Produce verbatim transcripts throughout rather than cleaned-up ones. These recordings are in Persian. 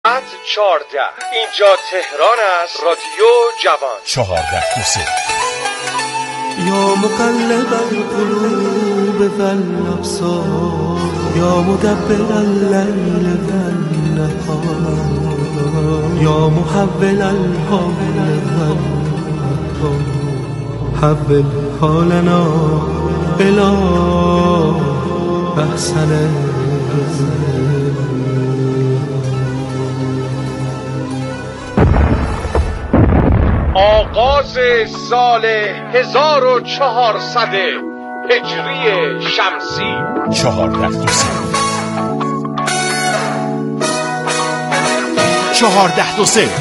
ساعت چهارده. اینجا تهران است. رادیو جوان. چهارده دو سه. یا مقلب القلوب والابصار یا مدبر اللیل والنهار یا محول الحال والمکان حول حالنا الی احسن. آغاز سال هزار و چهارصد هجری شمسی. چهارده دو سه. چهارده دو سه.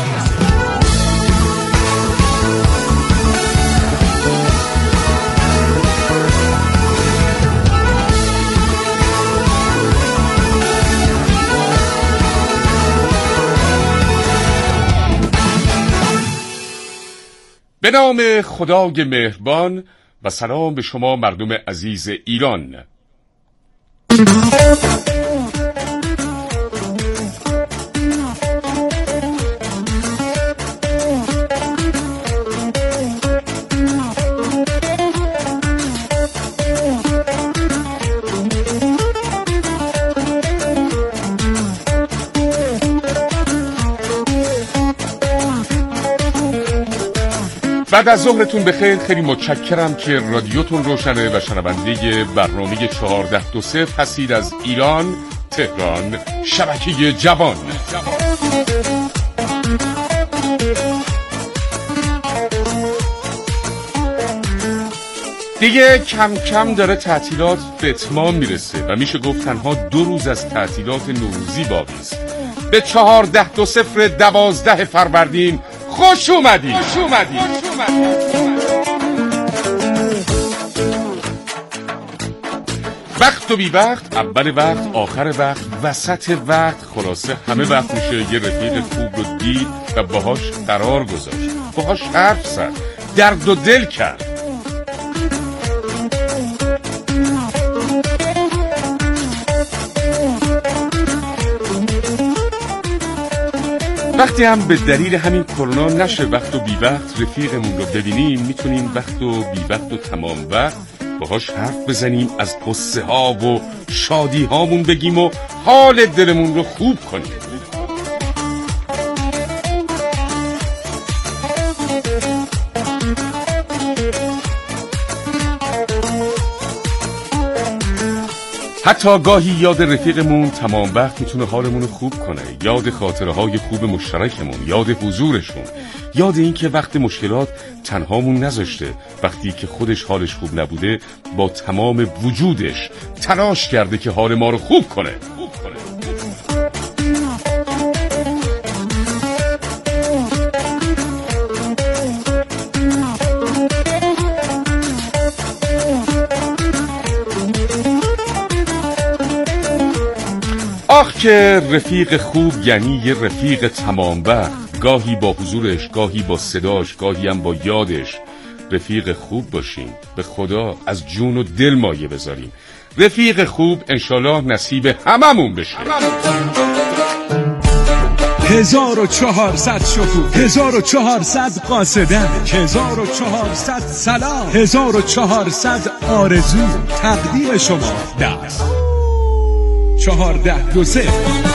به نام خدای مهربان و سلام به شما مردم عزیز ایران. بعد از ظهرتون بخیر. خیلی متشکرم که رادیوتون روشنه و شنونده برنامه چهارده دو صفر هستید از ایران، تهران، شبکه جوان. دیگه کم کم داره تعطیلات به اتمام میرسه و میشه گفت تنها دو روز از تعطیلات نوروزی باقی است. به چهارده دو صفر دوازده فروردین خوش اومدی. خوش اومدی. وقت و بی وقت، اول وقت، آخر وقت، وسط وقت، خلاصه همه وقت میشه یه رفیق خوب رو دید و باهاش قرار گذاشت، باهاش حرف زد، درد و دل کرد. وقتی هم به دلیل همین کرونا نشه وقت و بی وقت رفیقمون رو ببینیم، میتونیم وقت و بی وقت و تمام وقت باهاش حرف بزنیم، از قصه ها و شادی هامون بگیم و حال دلمون رو خوب کنیم. حتی گاهی یاد رفیقمون تمام وقت میتونه حالمون رو خوب کنه، یاد خاطره های خوب مشترکمون، یاد حضورشون، یاد این که وقت مشکلات تنهامون نذاشته، وقتی که خودش حالش خوب نبوده با تمام وجودش تلاش کرده که حال ما رو خوب کنه. خوب کنه. آخ که رفیق خوب یعنی یه رفیق تمام وقت، گاهی با حضورش، گاهی با صداش، گاهی هم با یادش. رفیق خوب باشیم، به خدا از جون و دل مایه بذاریم. رفیق خوب انشالله نصیب هممون بشه. هزار و چهارصد شکوه، هزار و چهارصد قاصدن، هزار و چهارصد سلام، هزار و چهارصد آرزو تقدیم شما در چهارده دو سه.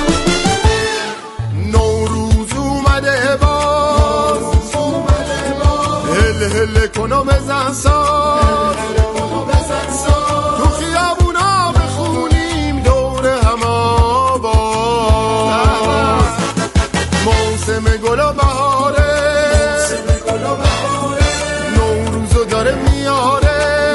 نوروز اومده باز، هل هل کنو بزن ساز، تو خیابونا بخونیم دور هم آواز. موسم گل و بهاره، نوروزو داره میاره،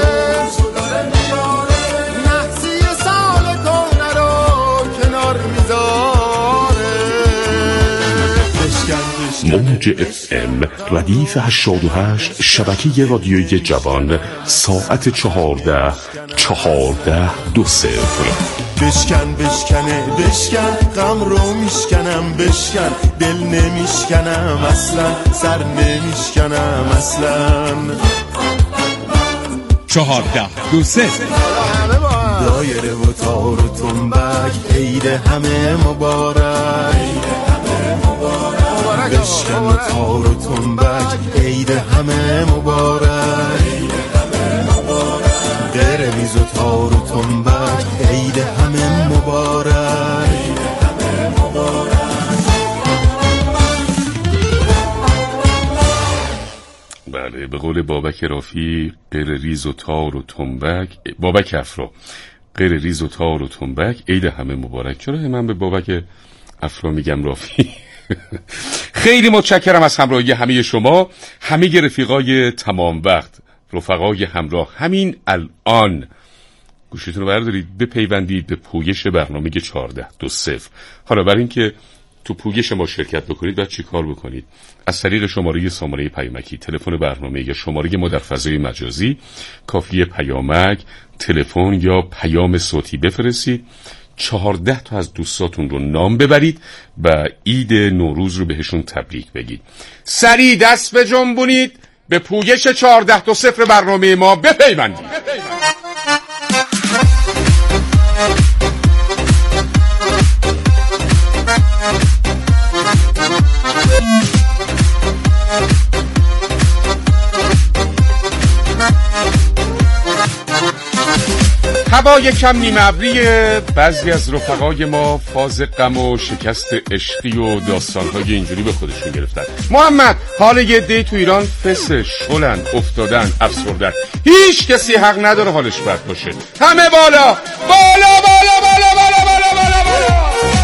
موج اف ام ردیف هشتاد و هشت شبکه رادیوی جوان ساعت چهارده چهارده دو صفر. بشکن بشکنه بشکن غم رو میشکنم، بشکن دل نمیشکنم اصلا، سر نمیشکنم اصلا. چهارده دو سه. دایره و تار و تنبک عید همه مبارک، تار و تنبک عید همه مبارک غیر ریز و تار و تنبک عید همه مبارک بله، به قول بابک رافی غیر ریز و تار و تنبک، بابک افرا غیر ریز و تار و تنبک عید همه مبارک. چرا من به بابک افرا میگم رافی؟ خیلی متشکرم از همراهی همه شما، همه رفیقای تمام وقت، رفقای همراه. همین الان گوشیتون رو بردارید بپیوندید به پویش برنامه چهارده دو صفر. حالا برای اینکه تو پویش ما شرکت بکنید باید چی کار بکنید؟ از طریق شماره سامانه پیامکی، تلفن برنامه یا شماره ما در فضای مجازی کافیه پیامک، تلفن یا پیام صوتی بفرستید. چهارده تا از دوستاتون رو نام ببرید و عید نوروز رو بهشون تبریک بگید. سریع دست بجنبونید به پویش چهارده دو صفر برنامه ما بپیوندید. هوا یکم نیمه ابریه، بعضی از رفقای ما فاز غم و شکست عشقی و داستانهای اینجوری به خودشون گرفتن. محمد، حال یه دی تو ایران فسه، شلن، افتادن، افسردن، هیچ کسی حق نداره حالش بد باشه. همه بالا بالا بالا بالا بالا بالا بالا بالا.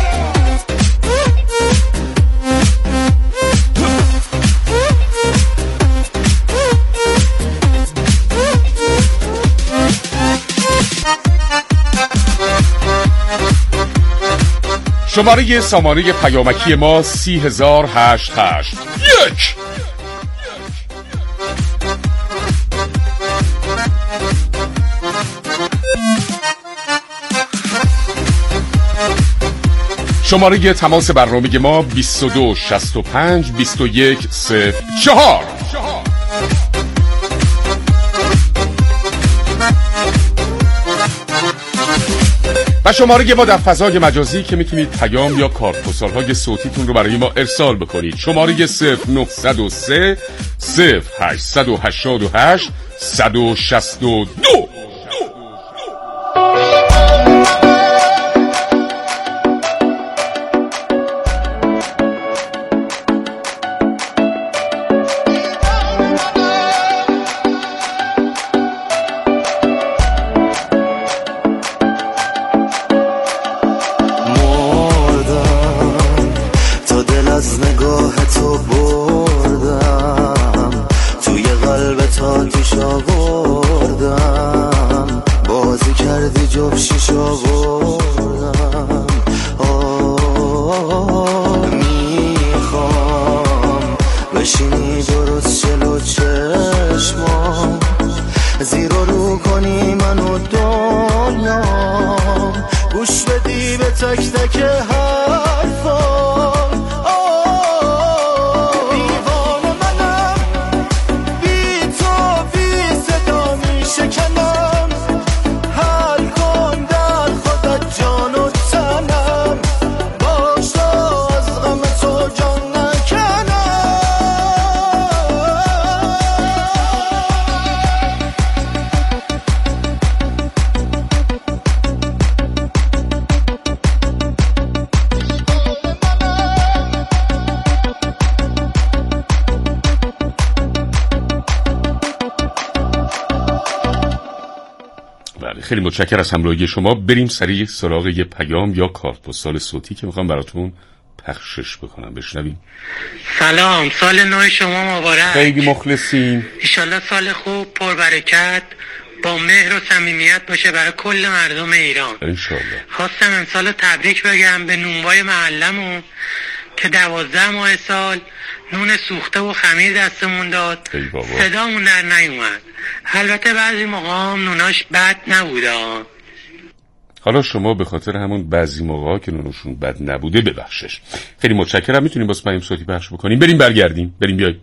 شماره سامانه پیامکی ما سی هزار هشت هشت یک. شماره تماس برنامه ما بیست و دو شصت و پنج بیست و یک صفر چهار. و شماره ما در فضای مجازی که میتونید پیام یا کارت پستال‌های صوتیتون رو برای ما ارسال بکنید. شماره صفر نه صفر سه صفر هشت هشت هشت صد و شصت و دو. خیلی متشکرم از همراهی شما. بریم سریع سراغ یه پیام یا کارت پستال صوتی که میخوام براتون پخشش بکنم. بشنویم. سلام، سال نو شما مبارک. خیلی مخلصیم. انشالله سال خوب پربرکت با مهر و صمیمیت باشه برای کل مردم ایران انشالله. خواستم امسال تبریک بگم به نونوای محلمون که دوازده ماه سال نون سوخته و خمیر دستمون داد، صدامون در نیومد. البته بعضی موقع هم نوناش بد نبوده. حالا شما به خاطر همون بعضی موقع که نونشون بد نبوده ببخشش. خیلی متشکرم. میتونیم باز پیام صوتی پخش بکنیم. بریم برگردیم. بریم بیایم.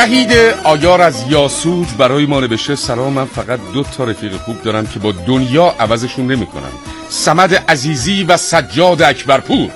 وحید آیار از یاسوج برای ما نوشته سلام، من فقط دو تا رفیق خوب دارم که با دنیا عوضشون نمی کنم، صمد عزیزی و سجاد اکبرپور.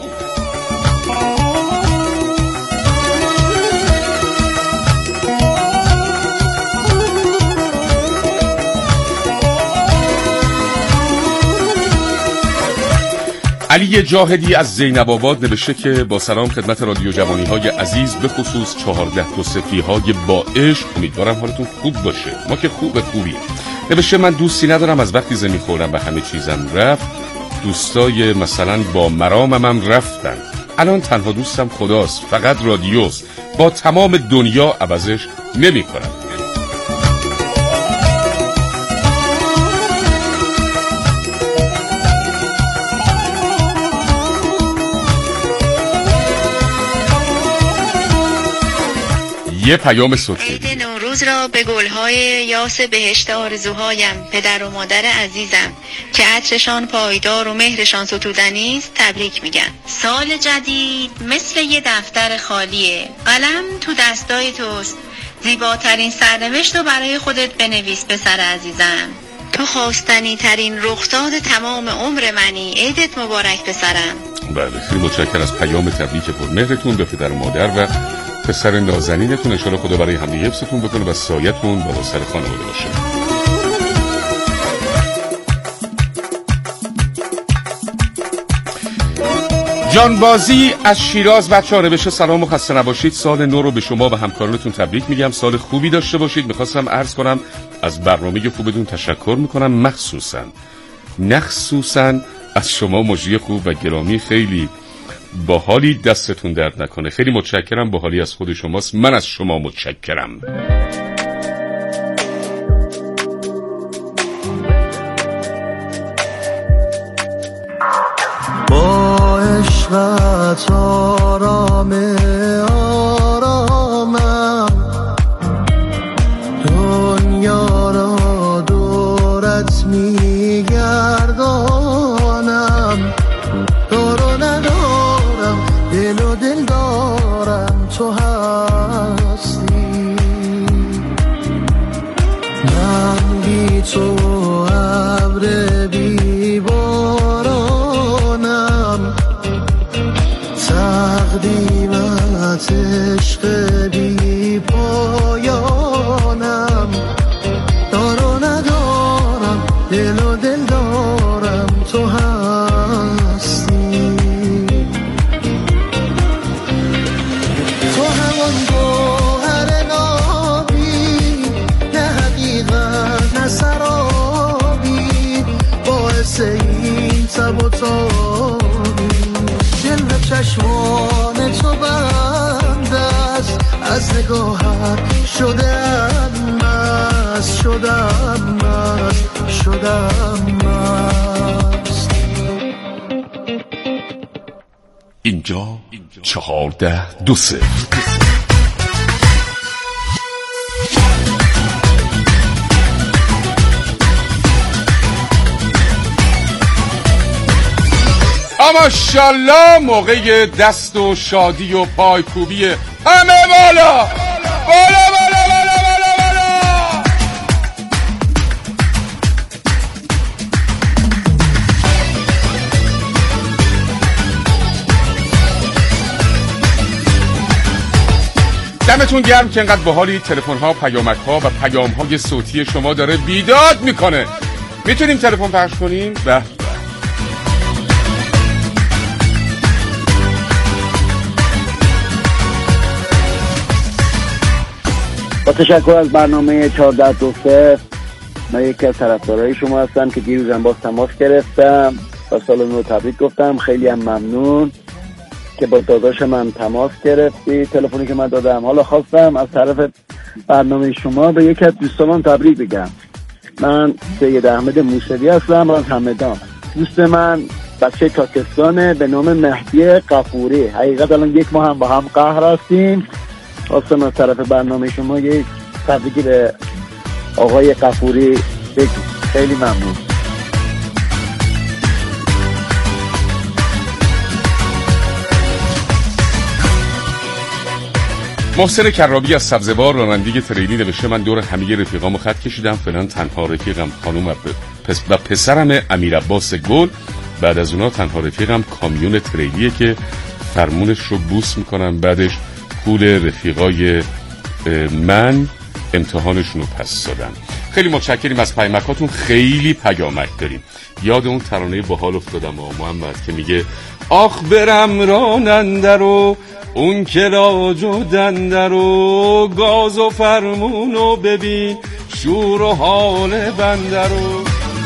علی جاهدی از زینب آباد نوشته که با سلام خدمت رادیو جوانی های عزیز، به خصوص چهارده دو صفری های با عشق، امیدوارم حالتون خوب باشه. ما که خوب خوبیه. نوشته من دوستی ندارم، از وقتی زمین خوردم و همه چیزم رفت، دوستای مثلا با مرامم هم رفتن، الان تنها دوستم خداست، فقط رادیوست، با تمام دنیا عوضش نمی کنم. یه پیام صوتی. عید نوروز را به گلهای یاس بهشت آرزوهایم، پدر و مادر عزیزم که عطرشان پایدار و مهرشان ستودنی است، تبریک میگن. سال جدید مثل یه دفتر خالیه، قلم تو دستای توست، زیباترین سرنوشت رو برای خودت بنویس پسر عزیزم. تو خواستنی ترین رخداد تمام عمر منی، عیدت مبارک پسرم. بله، خیلی متشکرم از پیام تبریک پرمهرتون به پدر و مادر و پسر نازنینتون. انشاءالله خدا برای همه حفظتون بکنه و سایتون بالا سر خانواده باشه. جانبازی از شیراز بچه‌ها نوشته سلام و خسته نباشید، سال نو رو به شما و همکارانتون تبریک میگم، سال خوبی داشته باشید. میخواستم عرض کنم از برنامه خوبتون تشکر میکنم، مخصوصا مخصوصا از شما مجری خوب و گرامی، خیلی باحالی، دستتون درد نکنه. خیلی متشکرم، باحالی از خود شماست، من از شما متشکرم. با عشقت آرام آرامم، دنیا را دورت میگردانم، دارو ندارم دل و دل دارم، تو هستی من بی تو ابر بی بارانم، تقدیمت عشق بی پایانم، دارو ندارم دل و دل دارم، تو هستی. تو همون گوهر نابی، نه حقیقت نه سرابی، باعث این تب و تابی، جلوه چشمان تو بند است، از نگاهت شدم مست، شدم مست، شدم مست. اینجا چهارده دو سه. ماشاءالله، موقع دست و شادی و پای کوبی همه بالا بالا بالا بالا بالا بالا. دمتون گرم که انقدر باحالی. تلفن ها، پیامک ها و پیام های صوتی شما داره بیداد میکنه. میتونیم تلفن پخش کنیم؟ به با تشکر از برنامه چهارده دو سه. من یکی از طرفدارای شما هستم که دیروزم باز تماس گرفتم و سال نو تبریک گفتم. خیلی هم ممنون که با داداش من تماس گرفتی، تلفنی که من دادم. حالا خواستم از طرف برنامه شما به یکی از دوستان تبریک بگم. من سید احمد موسوی هستم از همدان. دوست من بچه تاکستانه به نام مهدی قفوری. حقیقت الان یک ماه هم با هم قهر هستیم. خواستم از طرف برنامه شما یک تبریکی به آقای قفوری بگم. خیلی ممنون. محسن کرابی از سبزوار رانندگی تریلی نوشته من دور همه رفیقامو خط کشیدم، فعلا تنها رفیقم خانم و, پس و پسرم امیر عباس گل. بعد از اونا تنها رفیقم کامیون تریلیه که فرمونش رو بوس میکنم، بعدش پول رفیقای من امتحانشون رو پس دادن. خیلی متشکریم از پیامکاتون، خیلی پیامک داریم. یاد اون ترانه باحال افتادم و محمد که میگه آخ برم راننده رو اون که راج و دنده رو، گاز و فرمونو ببین شور و حال بنده رو.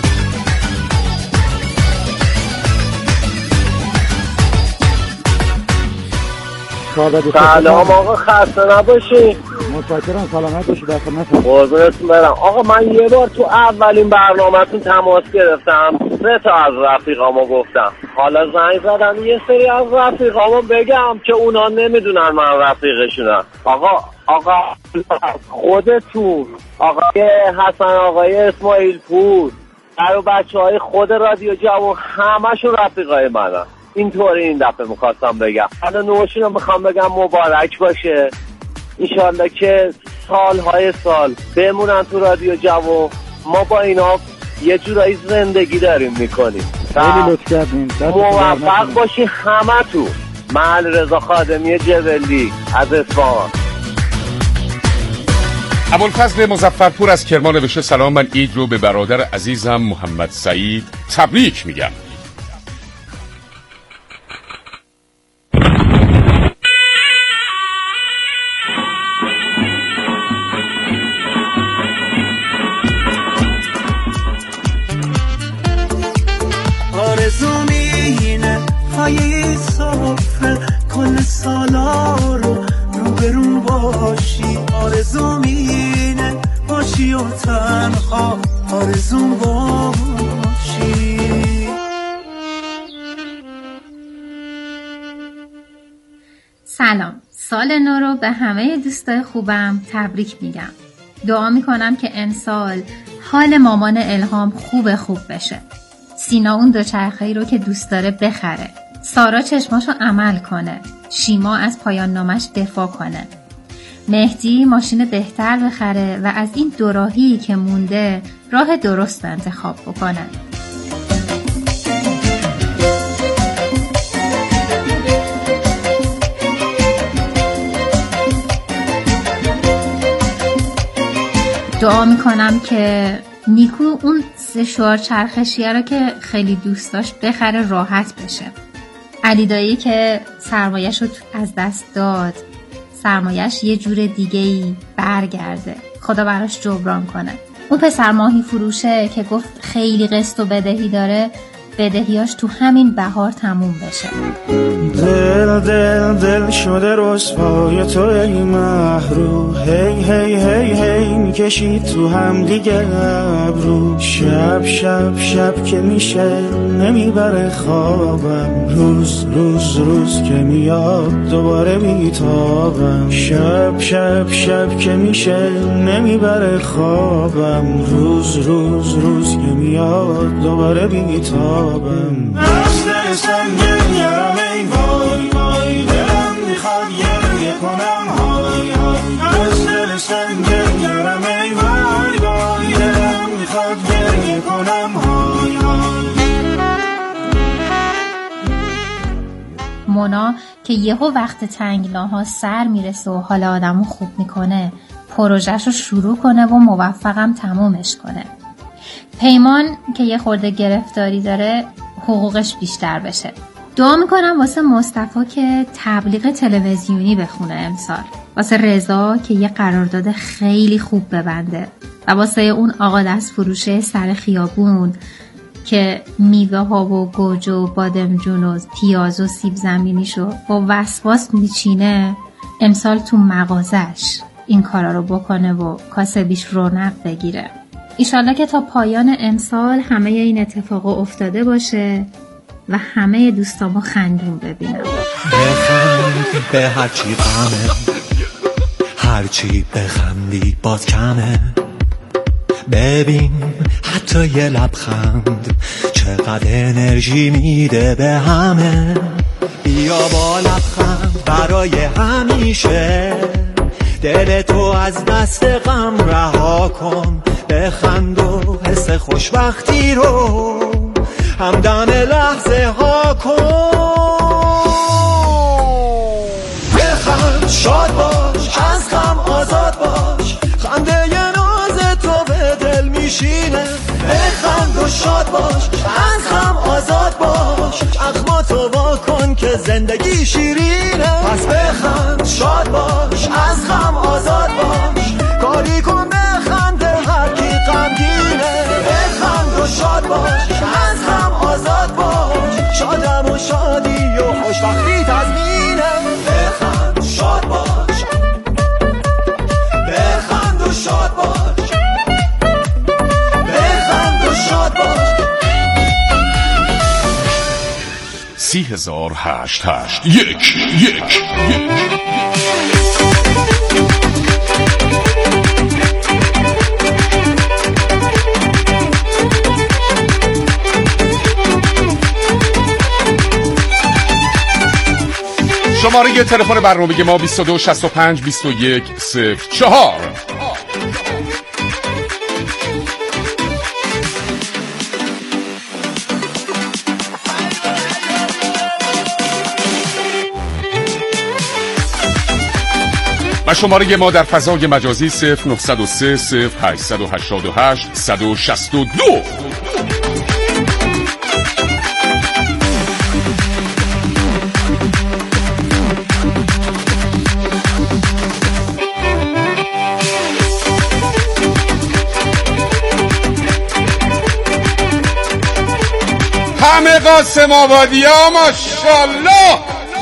سلام آقا، خسته نباشی. متشکرم، سلامت باشی. در خدمتم. قربونتون برم. آقا من یه بار تو اولین برنامه‌تون تماس گرفتم، سه تا از رفیقامو گفتم. حالا زنگ زدم یه سری از رفیقامو بگم که اونا نمیدونن من رفیقشونم. آقا آقا خودتون، آقای حسن، آقای اسماعیل پور، برای بچه‌های خود رادیو جوان همشون رفیقای منن. اینطوری این دفعه میخواستم بگم. حالا نوشین رو میخوام بگم مبارک باشه، انشالله که سالهای سال بمونن تو رادیو جوان. ما با اینا یه جورایی زندگی داریم میکنیم. خیلی لطف کردین. موفق باشی همه تو. من رضا خادمی جبلی از اصفهان. ابوالفضل مظفرپور از کرمان نوشته سلام، من عید رو به برادر عزیزم محمد سعید تبریک میگم. آرزومینه پای صفر کل سالا رو روبرون باشی، آرزومینه باشی و تنها آرزوم باشی. سلام، سال نو رو به همه دوستای خوبم تبریک میگم. دعا میکنم که امسال حال مامان الهام خوب خوب بشه. سینا اون دوچرخه‌ای رو که دوست داره بخره. سارا چشماشو عمل کنه. شیما از پایان نامش دفاع کنه. مهدی ماشین بهتر بخره و از این دو راهی که مونده راه درست انتخاب بکنه. دعا میکنم که نیکو اون سه شوار چرخشیه رو که خیلی دوست داشت بخره، راحت بشه. علی دایی که سرمایش رو از دست داد، سرمایش یه جور دیگه‌ای برگرده، خدا براش جبران کنه. اون پسر ماهی فروشه که گفت خیلی قسط و بدهی داره، بدهیاش تو همین بهار تموم بشه. دل دل دل شده رسوای تو ای محرو، هی هی هی هی میکشی تو هم دیگه ابرو. شب شب شب که میشه نمیبره خوابم، روز روز روز که میاد دوباره بیتابم. شب شب شب که میشه نمیبره خوابم، روز روز روز که میاد دوباره بیتابم. از دل سنگین یارم ای وای وای، دلم میخواد گریه کنم های های. از دل سنگین یارم ای وای وای، دلم میخواد گریه کنم های های. مونا که یهو وقت تنگناها سر میرسه و حال آدمو خوب میکنه، پروژه‌شو شروع کنه و موفقم تمومش کنه. پیمان که یه خورده گرفتاری داره، حقوقش بیشتر بشه. دعا میکنم واسه مصطفی که تبلیغ تلویزیونی بخونه امسال، واسه رضا که یه قرارداد خیلی خوب ببنده و واسه اون آقا دست فروشه سر خیابون که میوه ها و گوجه و بادمجون و پیاز و سیب زمینیشو با وسواس میچینه، امسال تو مغازش این کارا رو بکنه و کاسبیش رونق بگیره. ایشالله که تا پایان امسال همه این اتفاق افتاده باشه و همه دوستامو خندون ببینم. بخند به هرچی غمه، هرچی بخندی باز کمه. ببین حتی یه لبخند چقدر انرژی میده به همه. بیا با لبخند برای همیشه دل تو از دست غم رها کن، بخند و حس خوشبختی رو همدم لحظه ها کن. بخند شاد باش، از غم آزاد باش، خنده ی ناز تو به دل میشینه. بخند و شاد باش، از غم آزاد باش، اخما تو وا کن که زندگی شیرینه. پس بخند شاد باش، از غم آزاد باش، کاری کن بخنده هر کی غمگینه. بخند و شاد باش، از غم آزاد باش، شادم و شادی و خوشبختی تضمینه. بخند شاد باش، بخند و شاد باش، بخند و شاد باش. سی هزار هشت هشت یک یک یک. شماره تلفن برنامه ما بیست و دو شصت و پنج بیست و یک صفر چهار. و شماره ما در فضای مجازی صفر نه صفر سه صفر هشت هشت هشت صد و شصت و دو. همه قاسم آبادی ها ماشالله.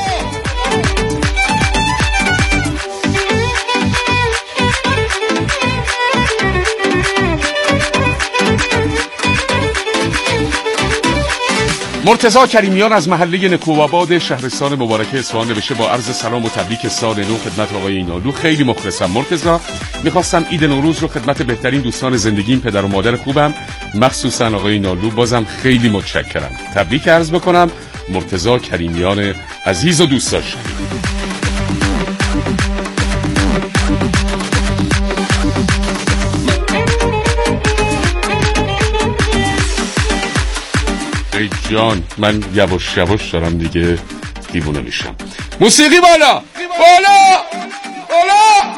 مرتضی کریمیان از محله نکوآباد شهرستان مبارک اصفهان نوشته با عرض سلام و تبریک سال نو خدمت آقای اینالو. خیلی مخلصم مرتضی. میخواستم عید نوروز رو خدمت بهترین دوستان زندگیم، پدر و مادر خوبم، مخصوصا آقای اینالو بازم خیلی متشکرم. تبریک عرض بکنم مرتضی کریمیان عزیز و دوست داشتنی. ای جان من یواش یواش دارم دیگه دیوونه میشم. موسیقی بالا بالا بالا.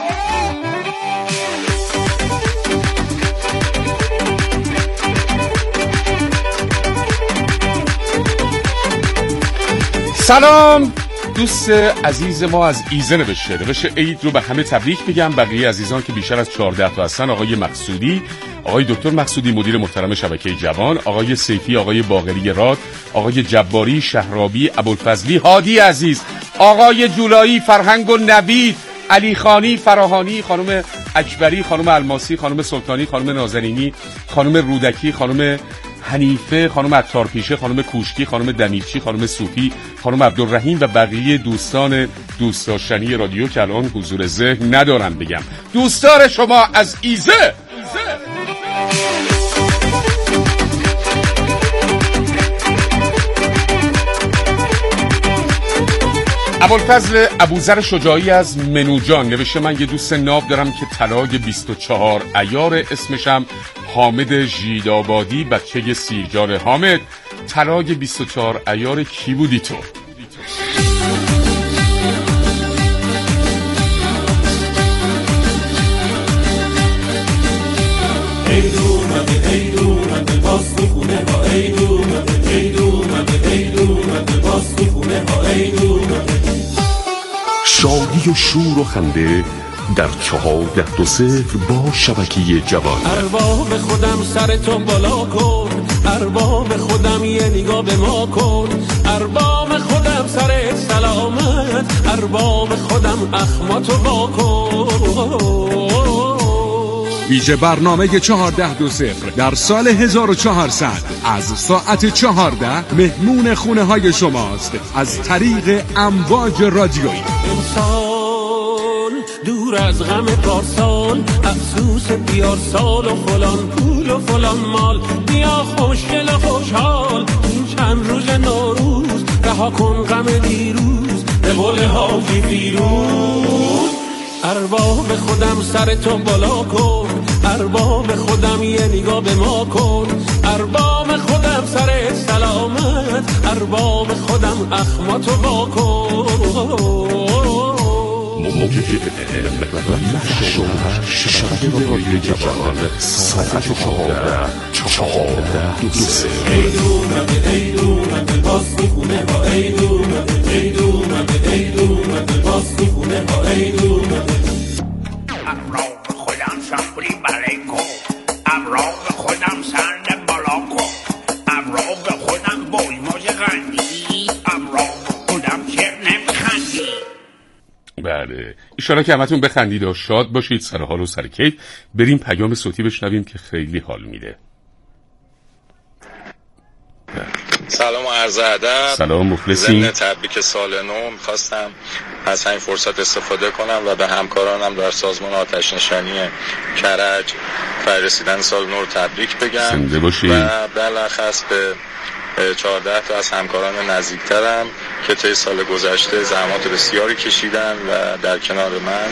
سلام دوست عزیز ما از ایزه نوشته نوشته عید رو به همه تبریک میگم. بقیه عزیزان که بیشتر از چهارده تا هستن، آقای مقصودی، آقای دکتر مقصودی مدیر محترم شبکه جوان، آقای سیفی، آقای باقری راد، آقای جباری، شهرابی، ابوالفضلی، هادی عزیز، آقای جولایی، فرهنگ و نوید، علی خانی، فراهانی، خانم اکبری، خانم الماسی، خانم سلطانی، خانم نازنینی، خانم رودکی، خانم حنیفه، خانم عطارپیشه، خانم کوشکی، خانم دمیرچی، خانم صوفی، خانم عبدالرحیم و بقیه دوستان دوست داشتنی رادیو که الان حضور ذهن ندارن بگم. دوستدار شما از ایزه. ابوالفضل ابوذر شجاعی از منوجان نوشته من یه دوست ناب دارم که طلای بیست و چهار عیار، اسمشم حامد ژیدآبادی، بچه سیرجار. حامد طلای بیست و چهار عیار کی بودی تو؟ عید اومده عید اومده باز میخونه ها عید اومده عید اومده عید اومده باز میخونه ها عید اومده. شادی و شور و خنده در چهارده دو صفر با شبکه جوان. ارباب خودم سرتو بالا کن، ارباب خودم یه نگاه به ما کن، ارباب خودم سرت سلامت، ارباب خودم اخماتو وا کن. ویژه برنامه چهارده دو صفر در سال هزار و چهارصد از ساعت چهارده مهمون خونه های شماست از طریق امواج رادیویی. امسال دور از غم پارسال، افسوس بیار سال و فلان پول و فلان مال، بیا خوشگل و خوشحال این چند روز نوروز، رها کن غم دیروز به قول حاجی فیروز. ارباب خودم سرتو بالا کن، ارباب خودم یه نگاه به ما کن، ارباب خودم سر سلامت، ارباب خودم اخماتو وا کن. ابرام خودم شخوری برای کن، ابرام خودم سرد بالا کن، ابرام خودم بای موج غندی، ابرام خودم چر نمیخندی. بله ایشالا که همتون بخندید و شاد باشید، سر حال و سر کیف. بریم پیام صوتی بشنویم که خیلی حال میده. سلام و عرض ادب. سلام مخلصیم. ضمن تبریک سال نو می‌خواستم از همین فرصت استفاده کنم و به همکارانم در سازمان آتش نشانی کرج فرارسیدن سال نو رو تبریک بگم. زنده باشید. و بالاخص به چهارده تا از همکاران نزدیکترم که طی سال گذشته زحمات بسیاری کشیدن و در کنار من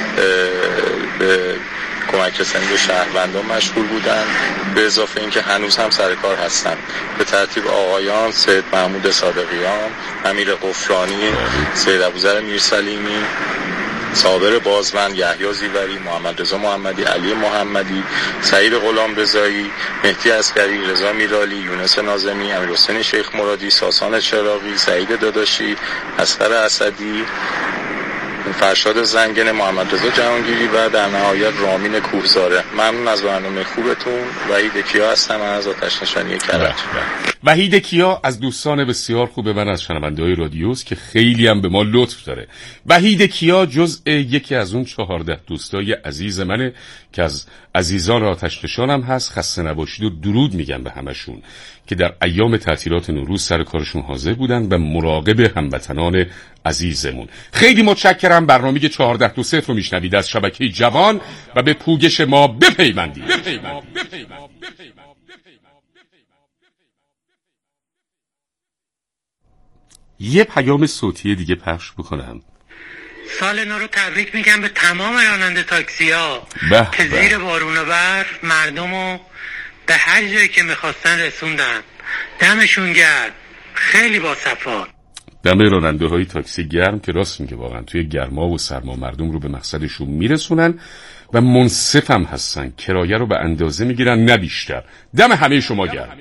به کمک رسانی به شهروندان مشغول بودن، به اضافه اینکه هنوز هم سر کار هستن. به ترتیب آقایان سید محمود صادقیان، امیر قفرانی، سید ابوذر میرسلیمی، صابر بازوند، یحیی زیوری، محمد رضا محمدی، علی محمدی، سعید غلامرضایی، مهدی عسکری، رضا میرالی، یونس ناظمی، امیرحسین شیخ مرادی، ساسان چراغی، سعید داداشی، اصغر اسدی، فرشاد زنگن، محمد رضا جهانگیری و در نهایت رامین کوهزاره. ممنون از برنامه خوبتون. وحید کیا هستم از آتش نشانی کرج. وحید کیا از دوستان بسیار خوب من از شنونده‌های رادیوست که خیلی هم به ما لطف داره. وحید کیا جزء یکی از اون چهارده دوستای عزیز منه که از عزیزان آتش نشانم هست. خسته نباشید و درود میگم به همشون که در ایام تعطیلات نوروز سر کارشون حاضر بودن و مراقب هموطنان عزیزمون. خیلی متشکرم. برنامه چهارده دو صفر رو میشنوید از شبکه جوان و به پوگش ما بپیوندید. یه پیام صوتی دیگه پخش بکنم. سال نو رو تبریک میگم به تمام راننده تاکسی ها که زیر بارون و برف مردم رو به هر جایی که میخواستن رسوندن. دمشون گرم، خیلی با صفا. دم راننده های تاکسی گرم که راست میگه، واقعا توی گرما و سرما مردم رو به مقصدشون میرسونن و منصف هم هستن، کرایه رو به اندازه میگیرن نه بیشتر. دم همه شما گرم.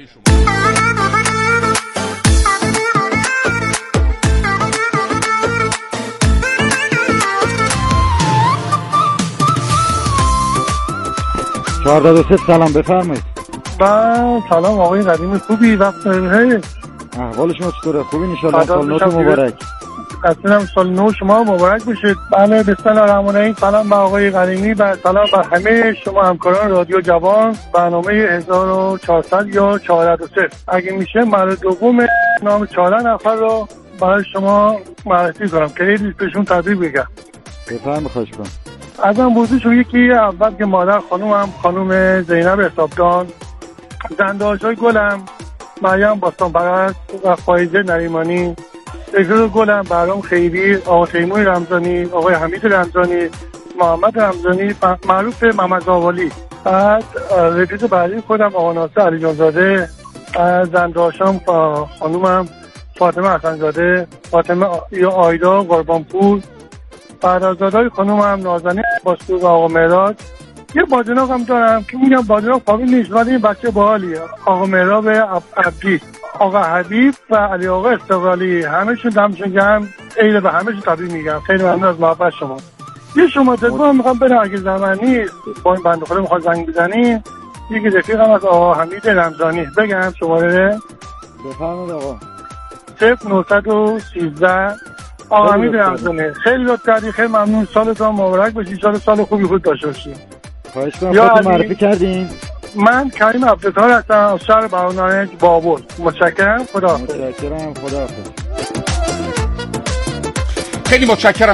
چهارده دو صفر سلام بفرمایید. با سلام آقای قدیمی، خوبی؟ وقت بخیر. احوال شما چطوره؟ خوبی ان شاء الله. سال نو مبارک. قطعاً سال نو شما مبارک بشه. بله بسم الله الرحمن الرحیم. سلام به آقای قدیمی و سلام به همه شما همکاران رادیو جوان. برنامه هزار و چهارصد یا چهارده دو صفر اگه میشه مرد دوم نام چهارده نفر رو برای شما معرفی کنم که یه بهشون تبریک بگم. بفرمایید. خواهش می‌کنم. ازم بودی شو یکی اول که مادر خانومم خانوم زینب حسابدان، زنده‌های گلم مریم باستان پرست و فایزه نریمانی، اجازه گلم برام خیری، آقا تیموری رمضانی، آقای حمید رمضانی، محمد رمضانی معروف محمد زاوالی، بعد رفیق بعدی خودم آقا ناصر علی جانزاده، زنده‌هاشم خانومم فاطمه حسن‌زاده، فاطمه یا آیدا قربانپور، برادرزادهای خانومم نازنین باسپور و آقا مهراد. یه بادناق هم دارم که میگم بادناق فامیل نیست ولی این بچه باحالیه، آقا مهراب عبدی، آقا حبیب و علی آقا استقلالی. همه‌شون دمشون گرم. عید به همه‌شون تبریک میگم. خیلی ممنون از محبت شما. یه شما تلفن میخوام برم اگه زمان نیست با این بنده خدا میخواد زنگ بزنی. یکی رفیقم از آقا حمید رمضانی بگم شماره بفرمایید آقا. صفر نهصد و سیزده. آقا حمید رمضانی خیلی لطف کردی، خیلی ممنون. سالتون مبارک باشه، ان شاءالله سال خوبی خود داشته باشی. خواهش می‌کنم. خودتون معرفی کردین. من کریم عبدالستار هستم از شهر بهارنارنج بابل. متشکرم. خدا متشکرم. خدا حافظ. خیلی متشکرم.